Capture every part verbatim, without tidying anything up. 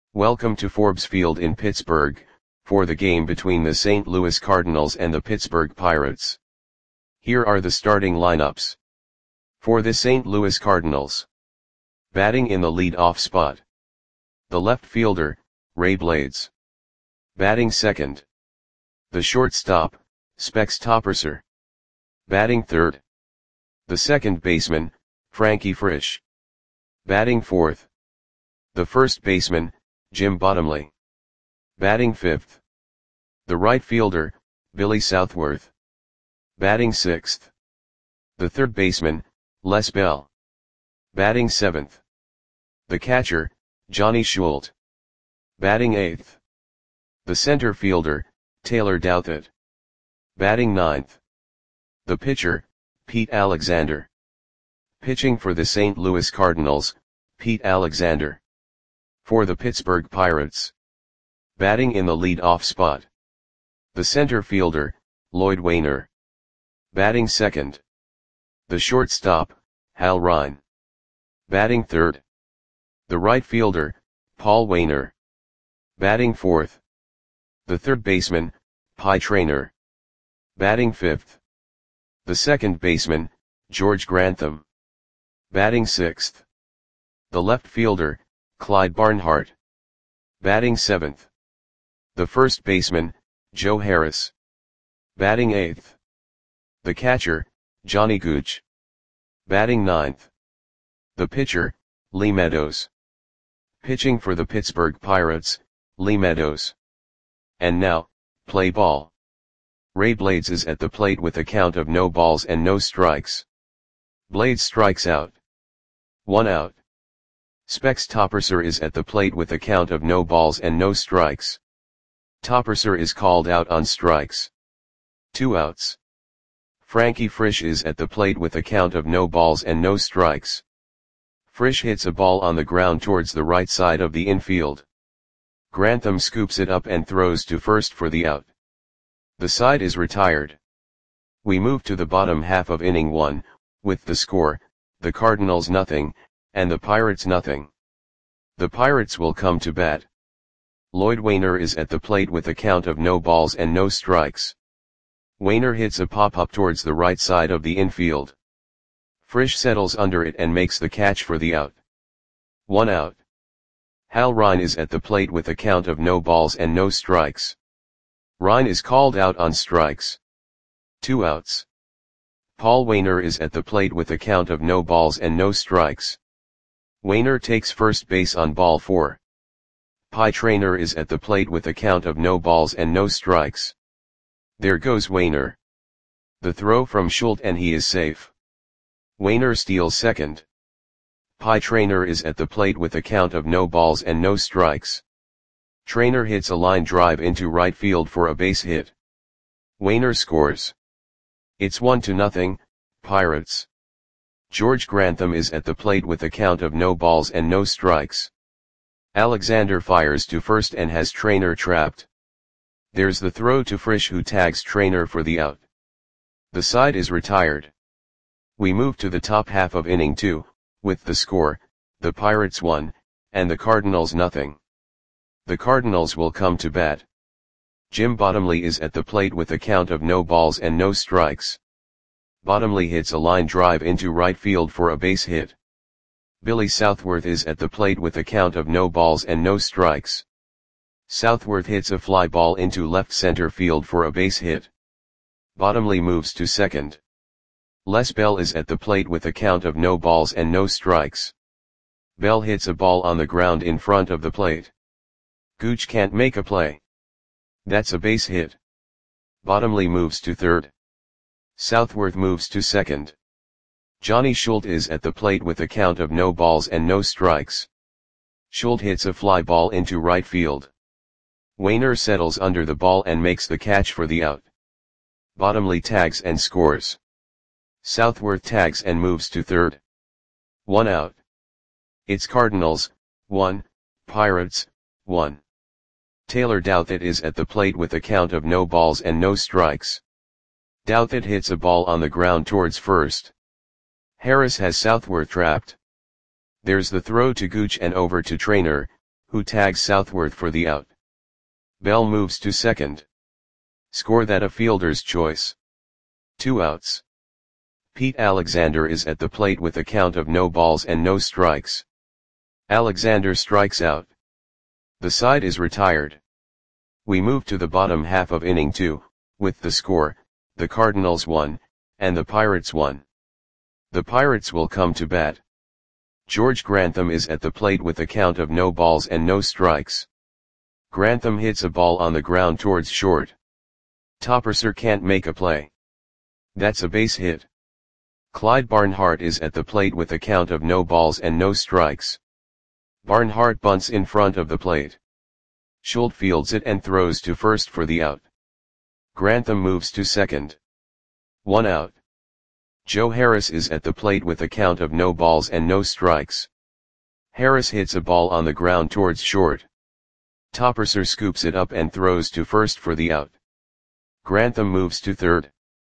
Welcome to Forbes Field in Pittsburgh, for the game between the Saint Louis Cardinals and the Pittsburgh Pirates. Here are the starting lineups. For the Saint Louis Cardinals. Batting in the lead-off spot. The left fielder, Ray Blades. Batting second. The shortstop, Specs Topperser. Batting third. The second baseman, Frankie Frisch. Batting fourth. The first baseman, Jim Bottomley. Batting fifth. The right fielder, Billy Southworth. Batting sixth. The third baseman, Les Bell. Batting seventh. The catcher, Johnny Schult. Batting eighth. The center fielder, Taylor Douthit. Batting ninth. The pitcher, Pete Alexander. Pitching for the Saint Louis Cardinals, Pete Alexander. For the Pittsburgh Pirates. Batting in the lead-off spot. The center fielder, Lloyd Wainer. Batting second. The shortstop, Hal Ryan. Batting third. The right fielder, Paul Wainer. Batting fourth. The third baseman, Pie Traynor. Batting fifth. The second baseman, George Grantham. Batting sixth. The left fielder, Clyde Barnhart. Batting seventh. The first baseman, Joe Harris. Batting eighth. The catcher, Johnny Gooch. Batting ninth. The pitcher, Lee Meadows. Pitching for the Pittsburgh Pirates, Lee Meadows. And now, play ball. Ray Blades is at the plate with a count of no balls and no strikes. Blades strikes out. One out. Specs Topperser is at the plate with a count of no balls and no strikes. Topperser is called out on strikes. Two outs. Frankie Frisch is at the plate with a count of no balls and no strikes. Frisch hits a ball on the ground towards the right side of the infield. Grantham scoops it up and throws to first for the out. The side is retired. We move to the bottom half of inning one, with the score, the Cardinals nothing, and the Pirates nothing. The Pirates will come to bat. Lloyd Wainer is at the plate with a count of no balls and no strikes. Wainer hits a pop-up towards the right side of the infield. Frisch settles under it and makes the catch for the out. One out. Hal Ryan is at the plate with a count of no balls and no strikes. Ryan is called out on strikes. Two outs. Paul Wainer is at the plate with a count of no balls and no strikes. Wainer takes first base on ball four. Pie Traynor is at the plate with a count of no balls and no strikes. There goes Wainer. The throw from Schult and he is safe. Wainer steals second. Pie Traynor is at the plate with a count of no balls and no strikes. Traynor hits a line drive into right field for a base hit. Wainer scores. It's one to nothing, Pirates. George Grantham is at the plate with a count of no balls and no strikes. Alexander fires to first and has Traynor trapped. There's the throw to Frisch who tags Traynor for the out. The side is retired. We move to the top half of inning two, with the score, the Pirates one, and the Cardinals nothing. The Cardinals will come to bat. Jim Bottomley is at the plate with a count of no balls and no strikes. Bottomley hits a line drive into right field for a base hit. Billy Southworth is at the plate with a count of no balls and no strikes. Southworth hits a fly ball into left center field for a base hit. Bottomley moves to second. Les Bell is at the plate with a count of no balls and no strikes. Bell hits a ball on the ground in front of the plate. Gooch can't make a play. That's a base hit. Bottomley moves to third. Southworth moves to second. Johnny Schult is at the plate with a count of no balls and no strikes. Schult hits a fly ball into right field. Wainer settles under the ball and makes the catch for the out. Bottomley tags and scores. Southworth tags and moves to third. One out. It's Cardinals, one, Pirates, one. Taylor Douthit is at the plate with a count of no balls and no strikes. Douthit hits a ball on the ground towards first. Harris has Southworth trapped. There's the throw to Gooch and over to Traynor, who tags Southworth for the out. Bell moves to second. Score that a fielder's choice. Two outs. Pete Alexander is at the plate with a count of no balls and no strikes. Alexander strikes out. The side is retired. We move to the bottom half of inning two, with the score, the Cardinals won, and the Pirates won. The Pirates will come to bat. George Grantham is at the plate with a count of no balls and no strikes. Grantham hits a ball on the ground towards short. Topperser can't make a play. That's a base hit. Clyde Barnhart is at the plate with a count of no balls and no strikes. Barnhart bunts in front of the plate. Schultz fields it and throws to first for the out. Grantham moves to second. One out. Joe Harris is at the plate with a count of no balls and no strikes. Harris hits a ball on the ground towards short. Topperser scoops it up and throws to first for the out. Grantham moves to third.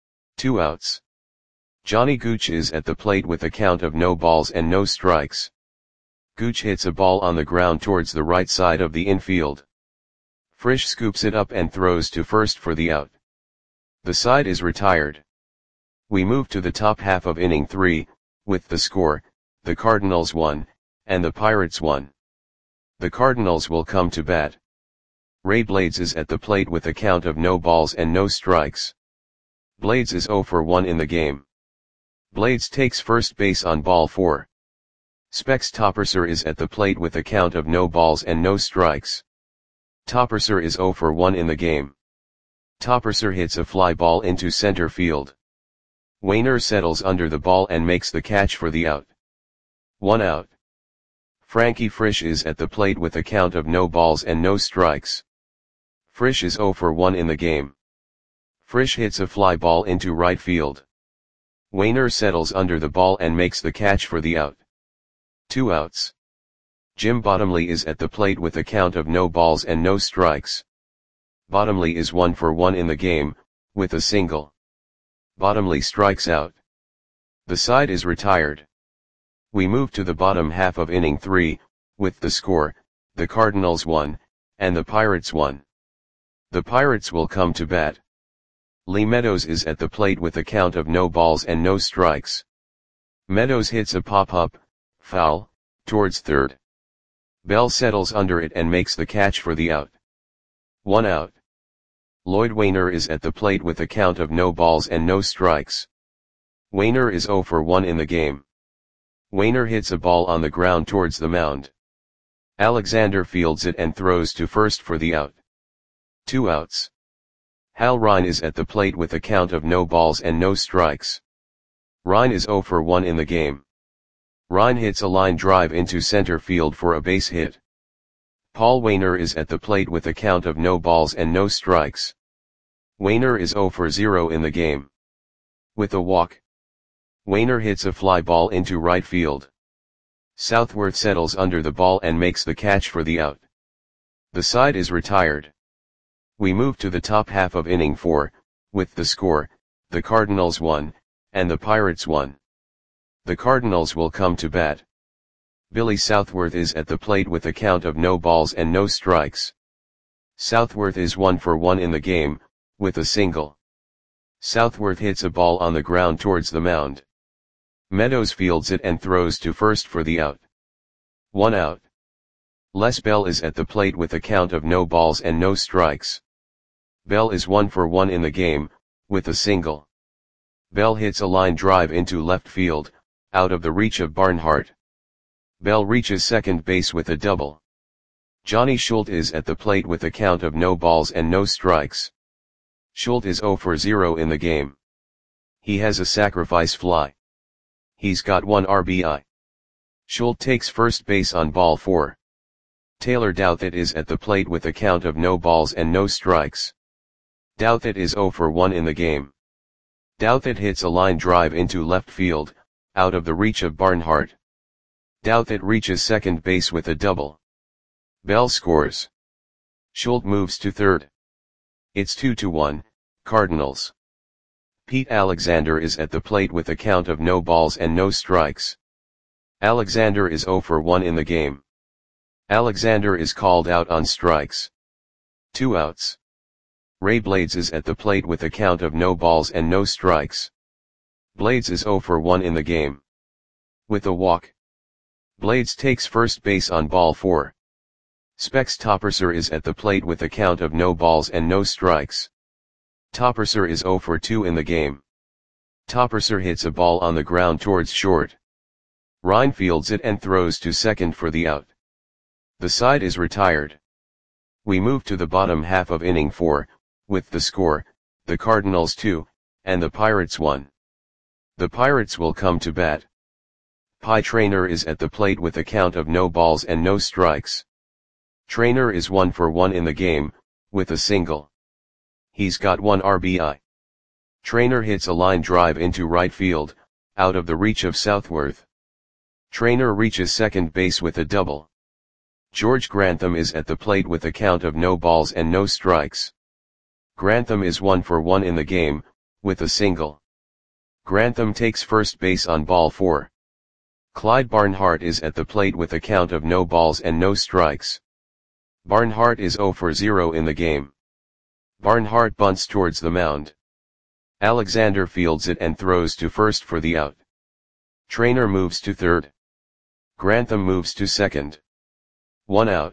Two outs. Johnny Gooch is at the plate with a count of no balls and no strikes. Gooch hits a ball on the ground towards the right side of the infield. Frisch scoops it up and throws to first for the out. The side is retired. We move to the top half of inning three, with the score, the Cardinals won, and the Pirates won. The Cardinals will come to bat. Ray Blades is at the plate with a count of no balls and no strikes. Blades is oh for one in the game. Blades takes first base on ball four. Specs Topperser is at the plate with a count of no balls and no strikes. Topperser is oh for one in the game. Topperser hits a fly ball into center field. Wainer settles under the ball and makes the catch for the out. One out. Frankie Frisch is at the plate with a count of no balls and no strikes. Frisch is oh for one in the game. Frisch hits a fly ball into right field. Wainer settles under the ball and makes the catch for the out. Two outs. Jim Bottomley is at the plate with a count of no balls and no strikes. Bottomley is one for one in the game, with a single. Bottomley strikes out. The side is retired. We move to the bottom half of inning three, with the score, the Cardinals won, and the Pirates won. The Pirates will come to bat. Lee Meadows is at the plate with a count of no balls and no strikes. Meadows hits a pop-up, foul, towards third. Bell settles under it and makes the catch for the out. One out. Lloyd Wainer is at the plate with a count of no balls and no strikes. Wainer is oh for one in the game. Wainer hits a ball on the ground towards the mound. Alexander fields it and throws to first for the out. Two outs. Hal Rine is at the plate with a count of no balls and no strikes. Rine is oh for one in the game. Rine hits a line drive into center field for a base hit. Paul Wainer is at the plate with a count of no balls and no strikes. Wainer is oh for zero in the game. With a walk. Wainer hits a fly ball into right field. Southworth settles under the ball and makes the catch for the out. The side is retired. We move to the top half of inning four, with the score, the Cardinals won, and the Pirates won. The Cardinals will come to bat. Billy Southworth is at the plate with a count of no balls and no strikes. Southworth is one for one in the game, with a single. Southworth hits a ball on the ground towards the mound. Meadows fields it and throws to first for the out. One out. Les Bell is at the plate with a count of no balls and no strikes. Bell is one for one in the game, with a single. Bell hits a line drive into left field, out of the reach of Barnhart. Bell reaches second base with a double. Johnny Schultz is at the plate with a count of no balls and no strikes. Schultz is oh for zero in the game. He has a sacrifice fly. He's got one R B I. Schultz takes first base on ball four. Taylor Douthit is at the plate with a count of no balls and no strikes. Douthit is oh for one in the game. Douthit hits a line drive into left field, out of the reach of Barnhart. Douthit reaches second base with a double. Bell scores. Schultz moves to third. It's two to one, Cardinals. Pete Alexander is at the plate with a count of no balls and no strikes. Alexander is oh for one in the game. Alexander is called out on strikes. Two outs. Ray Blades is at the plate with a count of no balls and no strikes. Blades is oh for one in the game. With a walk. Blades takes first base on ball four. Specs Topperser is at the plate with a count of no balls and no strikes. Topperser is oh for two in the game. Topperser hits a ball on the ground towards short. Ryan fields it and throws to second for the out. The side is retired. We move to the bottom half of inning four, with the score, the Cardinals two, and the Pirates one. The Pirates will come to bat. Pie Traynor is at the plate with a count of no balls and no strikes. Traynor is one for one in the game, with a single. He's got one R B I. Traynor hits a line drive into right field, out of the reach of Southworth. Traynor reaches second base with a double. George Grantham is at the plate with a count of no balls and no strikes. Grantham is one for one in the game, with a single. Grantham takes first base on ball four. Clyde Barnhart is at the plate with a count of no balls and no strikes. Barnhart is oh for zero in the game. Barnhart bunts towards the mound. Alexander fields it and throws to first for the out. Traynor moves to third. Grantham moves to second. One out.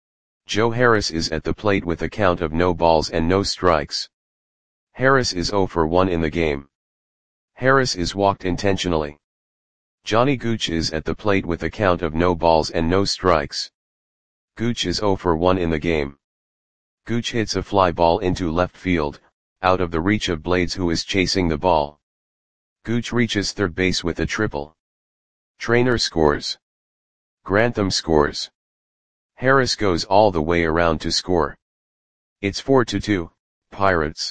Joe Harris is at the plate with a count of no balls and no strikes. Harris is oh for one in the game. Harris is walked intentionally. Johnny Gooch is at the plate with a count of no balls and no strikes. Gooch is oh for one in the game. Gooch hits a fly ball into left field, out of the reach of Blades who is chasing the ball. Gooch reaches third base with a triple. Traynor scores. Grantham scores. Harris goes all the way around to score. It's four to two, Pirates.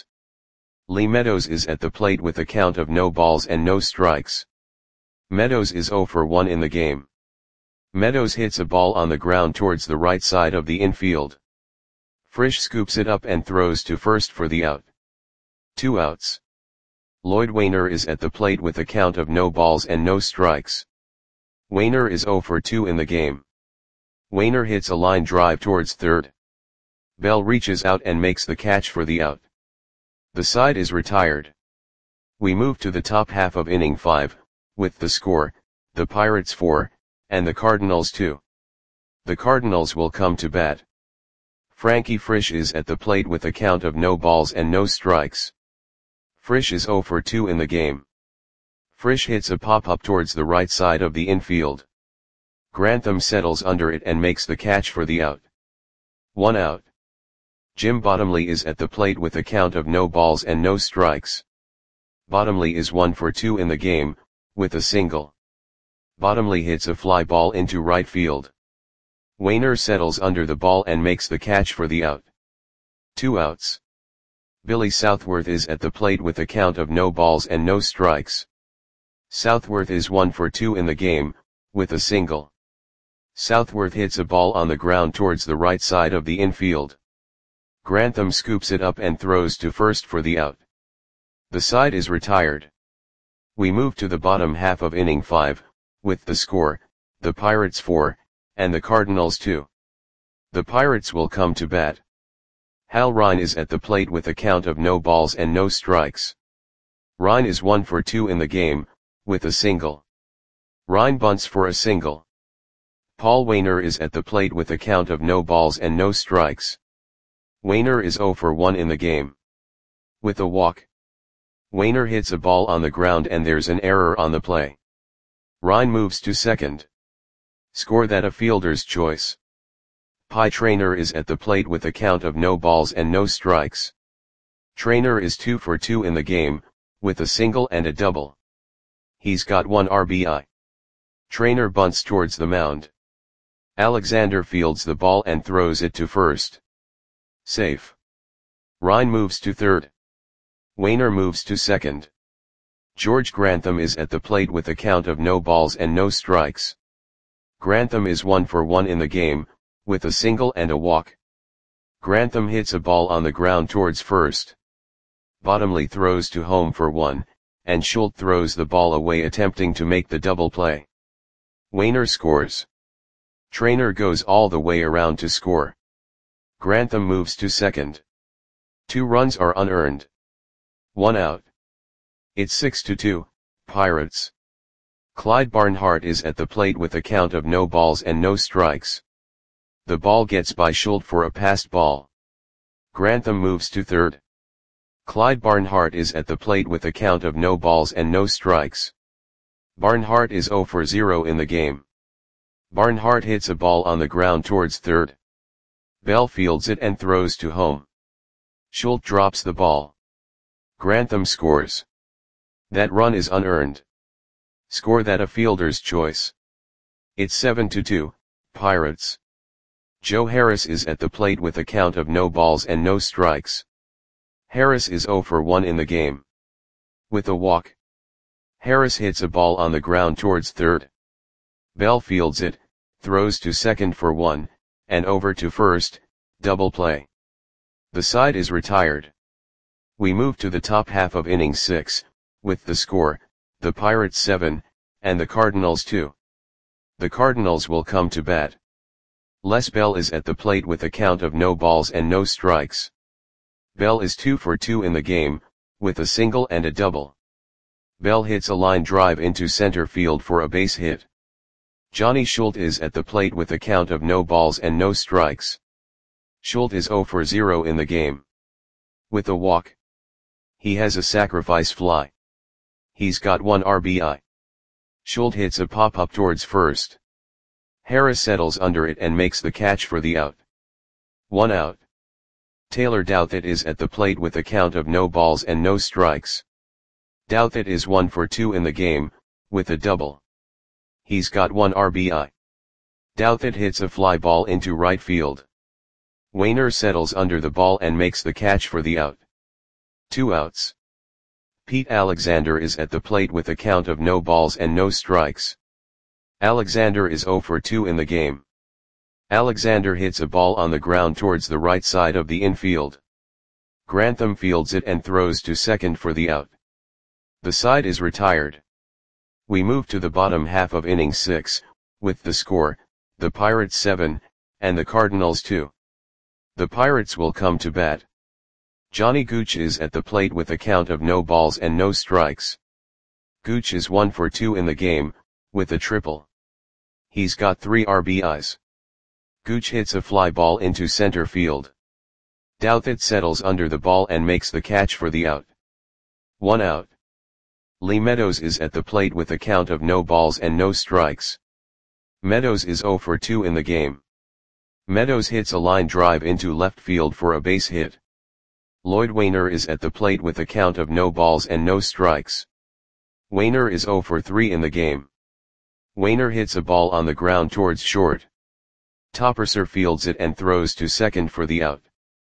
Lee Meadows is at the plate with a count of no balls and no strikes. Meadows is oh for one in the game. Meadows hits a ball on the ground towards the right side of the infield. Frisch scoops it up and throws to first for the out. Two outs. Lloyd Wainer is at the plate with a count of no balls and no strikes. Wainer is oh for two in the game. Wainer hits a line drive towards third. Bell reaches out and makes the catch for the out. The side is retired. We move to the top half of inning five, with the score, the Pirates four, and the Cardinals two. The Cardinals will come to bat. Frankie Frisch is at the plate with a count of no balls and no strikes. Frisch is oh for two in the game. Frisch hits a pop-up towards the right side of the infield. Grantham settles under it and makes the catch for the out. One out. Jim Bottomley is at the plate with a count of no balls and no strikes. Bottomley is one for two in the game, with a single. Bottomley hits a fly ball into right field. Wainer settles under the ball and makes the catch for the out. Two outs. Billy Southworth is at the plate with a count of no balls and no strikes. Southworth is one for two in the game, with a single. Southworth hits a ball on the ground towards the right side of the infield. Grantham scoops it up and throws to first for the out. The side is retired. We move to the bottom half of inning five, with the score, the Pirates four, and the Cardinals two. The Pirates will come to bat. Hal Rine is at the plate with a count of no balls and no strikes. Rine is one for two in the game, with a single. Rine bunts for a single. Paul Wainer is at the plate with a count of no balls and no strikes. Wainer is oh for one in the game. With a walk. Wainer hits a ball on the ground and there's an error on the play. Rine moves to second. Score that a fielder's choice. Pie Traynor is at the plate with a count of no balls and no strikes. Traynor is two for two in the game, with a single and a double. He's got one R B I. Traynor bunts towards the mound. Alexander fields the ball and throws it to first. Safe. Rine moves to third. Wainer moves to second. George Grantham is at the plate with a count of no balls and no strikes. Grantham is one for one in the game, with a single and a walk. Grantham hits a ball on the ground towards first. Bottomley throws to home for one, and Schultz throws the ball away attempting to make the double play. Wainer scores. Trainer goes all the way around to score. Grantham moves to second. Two runs are unearned. One out. It's six to two, Pirates. Clyde Barnhart is at the plate with a count of no balls and no strikes. The ball gets by Schuldt for a passed ball. Grantham moves to third. Clyde Barnhart is at the plate with a count of no balls and no strikes. Barnhart is zero for zero in the game. Barnhart hits a ball on the ground towards third. Bell fields it and throws to home. Schuldt drops the ball. Grantham scores. That run is unearned. Score that a fielder's choice. It's seven to two, Pirates. Joe Harris is at the plate with a count of no balls and no strikes. Harris is zero for one in the game. With a walk. Harris hits a ball on the ground towards third. Bell fields it, throws to second for one, and over to first, double play. The side is retired. We move to the top half of inning six, with the score, the Pirates seven, and the Cardinals two. The Cardinals will come to bat. Les Bell is at the plate with a count of no balls and no strikes. Bell is two for two in the game, with a single and a double. Bell hits a line drive into center field for a base hit. Johnny Schuldt is at the plate with a count of no balls and no strikes. Schuldt is zero for zero in the game. With a walk. He has a sacrifice fly. He's got one R B I. Schuldt hits a pop-up towards first. Harris settles under it and makes the catch for the out. One out. Taylor Douthit is at the plate with a count of no balls and no strikes. Douthit is one for two in the game, with a double. He's got one R B I. Douthit hits a fly ball into right field. Wainer settles under the ball and makes the catch for the out. Two outs. Pete Alexander is at the plate with a count of no balls and no strikes. Alexander is zero for two in the game. Alexander hits a ball on the ground towards the right side of the infield. Grantham fields it and throws to second for the out. The side is retired. We move to the bottom half of inning six, with the score, the Pirates seven, and the Cardinals two. The Pirates will come to bat. Johnny Gooch is at the plate with a count of no balls and no strikes. Gooch is one for two in the game, with a triple. He's got three R B Is. Gooch hits a fly ball into center field. Douthit settles under the ball and makes the catch for the out. One out. Lee Meadows is at the plate with a count of no balls and no strikes. Meadows is zero for two in the game. Meadows hits a line drive into left field for a base hit. Lloyd Wainer is at the plate with a count of no balls and no strikes. Wainer is zero for three in the game. Wainer hits a ball on the ground towards short. Topperser fields it and throws to second for the out.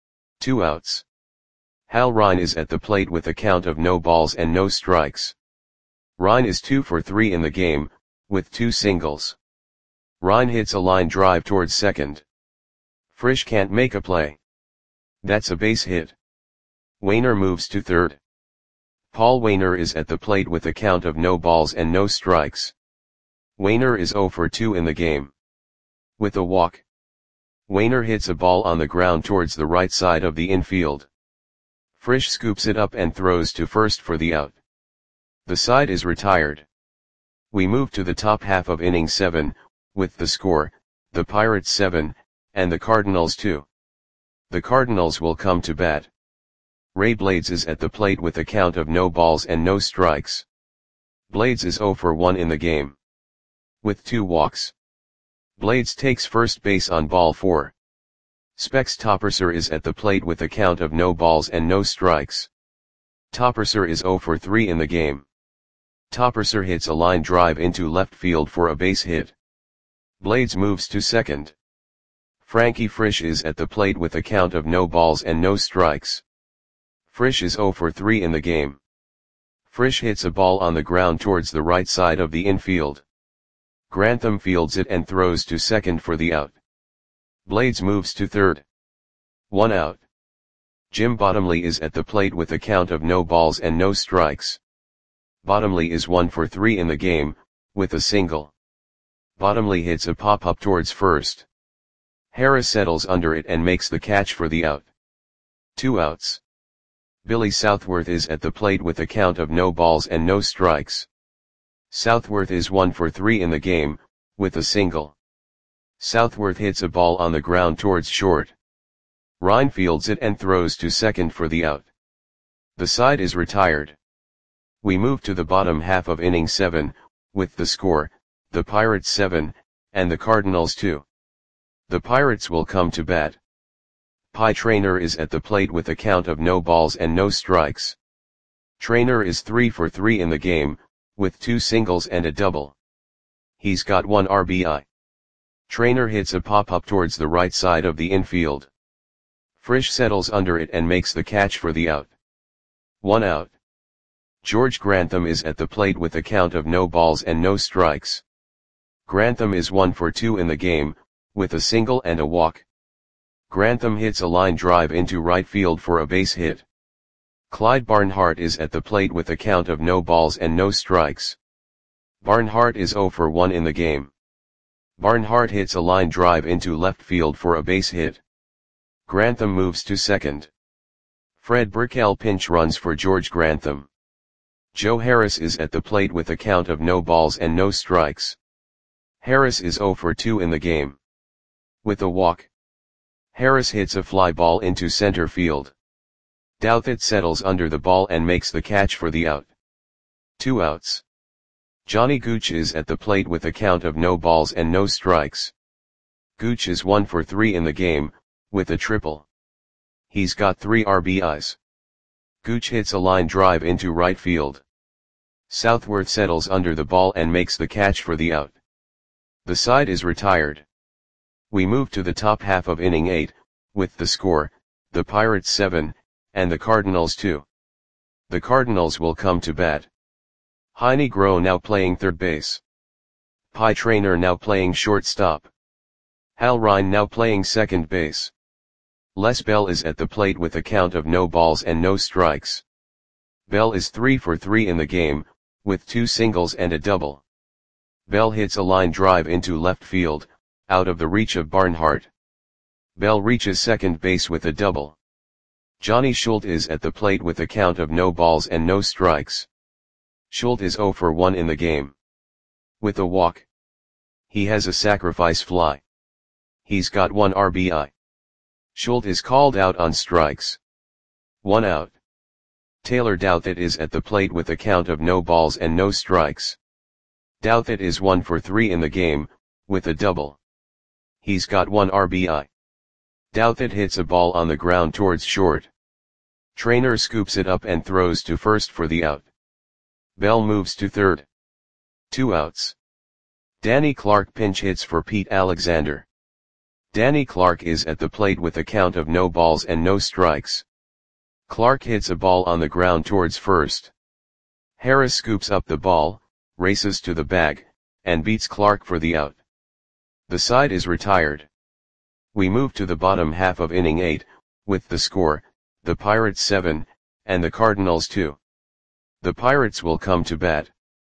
Two outs. Hal Rine is at the plate with a count of no balls and no strikes. Rine is two for three in the game, with two singles. Rine hits a line drive towards second. Frisch can't make a play. That's a base hit. Wainer moves to third. Paul Wainer is at the plate with a count of no balls and no strikes. Wainer is zero for two in the game. With a walk. Wainer hits a ball on the ground towards the right side of the infield. Frisch scoops it up and throws to first for the out. The side is retired. We move to the top half of inning seven, with the score, the Pirates seven, and the Cardinals two. The Cardinals will come to bat. Ray Blades is at the plate with a count of no balls and no strikes. Blades is zero for one in the game. With two walks. Blades takes first base on ball four. Specs Topperser is at the plate with a count of no balls and no strikes. Topperser is zero for three in the game. Topperser hits a line drive into left field for a base hit. Blades moves to second. Frankie Frisch is at the plate with a count of no balls and no strikes. Frisch is zero for three in the game. Frisch hits a ball on the ground towards the right side of the infield. Grantham fields it and throws to second for the out. Blades moves to third. One out. Jim Bottomley is at the plate with a count of no balls and no strikes. Bottomley is one for three in the game, with a single. Bottomley hits a pop-up towards first. Harris settles under it and makes the catch for the out. Two outs. Billy Southworth is at the plate with a count of no balls and no strikes. Southworth is one for three in the game, with a single. Southworth hits a ball on the ground towards short. Ryan fields it and throws to second for the out. The side is retired. We move to the bottom half of inning seven, with the score, the Pirates seven, and the Cardinals two. The Pirates will come to bat. Pie Traynor is at the plate with a count of no balls and no strikes. Traynor is three for three in the game, with two singles and a double. He's got one R B I. Traynor hits a pop-up towards the right side of the infield. Frisch settles under it and makes the catch for the out. One out. George Grantham is at the plate with a count of no balls and no strikes. Grantham is one for two in the game, with a single and a walk. Grantham hits a line drive into right field for a base hit. Clyde Barnhart is at the plate with a count of no balls and no strikes. Barnhart is zero for one in the game. Barnhart hits a line drive into left field for a base hit. Grantham moves to second. Fred Burkell pinch runs for George Grantham. Joe Harris is at the plate with a count of no balls and no strikes. Harris is zero for two in the game. With a walk. Harris hits a fly ball into center field. Douthit settles under the ball and makes the catch for the out. Two outs. Johnny Gooch is at the plate with a count of no balls and no strikes. Gooch is one for three in the game, with a triple. He's got three R B Is. Gooch hits a line drive into right field. Southworth settles under the ball and makes the catch for the out. The side is retired. We move to the top half of inning eight, with the score, the Pirates seven, and the Cardinals two. The Cardinals will come to bat. Heine Groh now playing third base. Pie Traynor now playing shortstop. Hal Ryan now playing second base. Les Bell is at the plate with a count of no balls and no strikes. Bell is three for three in the game, with two singles and a double. Bell hits a line drive into left field, out of the reach of Barnhart. Bell reaches second base with a double. Johnny Schultz is at the plate with a count of no balls and no strikes. Schultz is zero for one in the game. With a walk. He has a sacrifice fly. He's got one R B I. Schultz is called out on strikes. One out. Taylor Douthit is at the plate with a count of no balls and no strikes. Douthit is one for three in the game, with a double. He's got one R B I. Douthit hits a ball on the ground towards short. Traynor scoops it up and throws to first for the out. Bell moves to third. Two outs. Danny Clark pinch hits for Pete Alexander. Danny Clark is at the plate with a count of no balls and no strikes. Clark hits a ball on the ground towards first. Harris scoops up the ball, races to the bag, and beats Clark for the out. The side is retired. We move to the bottom half of inning eight, with the score, the Pirates seven, and the Cardinals two. The Pirates will come to bat.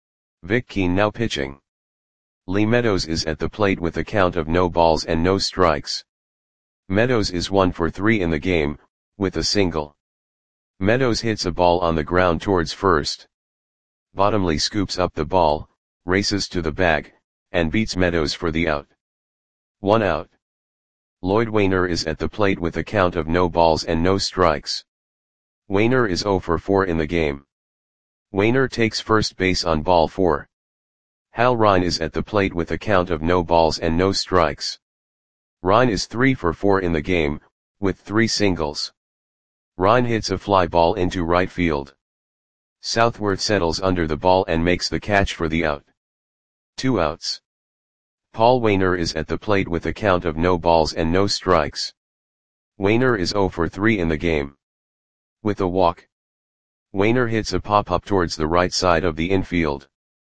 Vic Keane now pitching. Lee Meadows is at the plate with a count of no balls and no strikes. Meadows is one for three in the game, with a single. Meadows hits a ball on the ground towards first. Bottomley scoops up the ball, races to the bag, and beats Meadows for the out. One out. Lloyd Wainer is at the plate with a count of no balls and no strikes. Wainer is zero for four in the game. Wainer takes first base on ball four. Hal Ryan is at the plate with a count of no balls and no strikes. Ryan is three for four in the game, with three singles. Ryan hits a fly ball into right field. Southworth settles under the ball and makes the catch for the out. Two outs. Paul Wainer is at the plate with a count of no balls and no strikes. Wainer is zero for three in the game. With a walk. Wainer hits a pop-up towards the right side of the infield.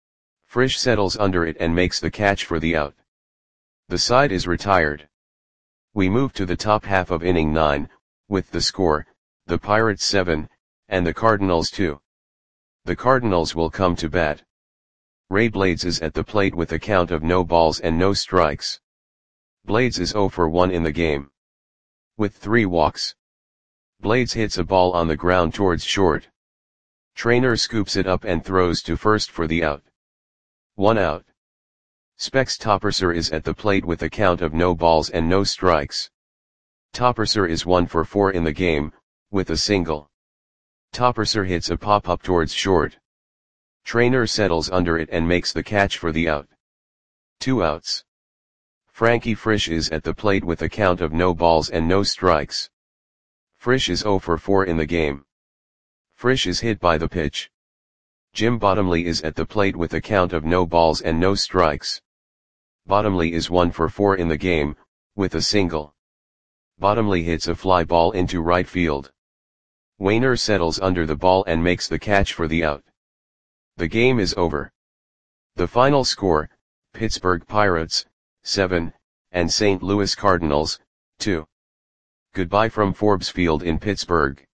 Frisch settles under it and makes the catch for the out. The side is retired. We move to the top half of inning nine, with the score, the Pirates seven, and the Cardinals two. The Cardinals will come to bat. Ray Blades is at the plate with a count of no balls and no strikes. Blades is zero for one in the game, with three walks. Blades hits a ball on the ground towards short. Trainer scoops it up and throws to first for the out. One out. Specs Topperser is at the plate with a count of no balls and no strikes. Topperser is one for four in the game, with a single. Topperser hits a pop-up towards short. Trainer settles under it and makes the catch for the out. Two outs. Frankie Frisch is at the plate with a count of no balls and no strikes. Frisch is zero for four in the game. Frisch is hit by the pitch. Jim Bottomley is at the plate with a count of no balls and no strikes. Bottomley is one for four in the game, with a single. Bottomley hits a fly ball into right field. Wainer settles under the ball and makes the catch for the out. The game is over. The final score, Pittsburgh Pirates, seven, and Saint Louis Cardinals, two. Goodbye from Forbes Field in Pittsburgh.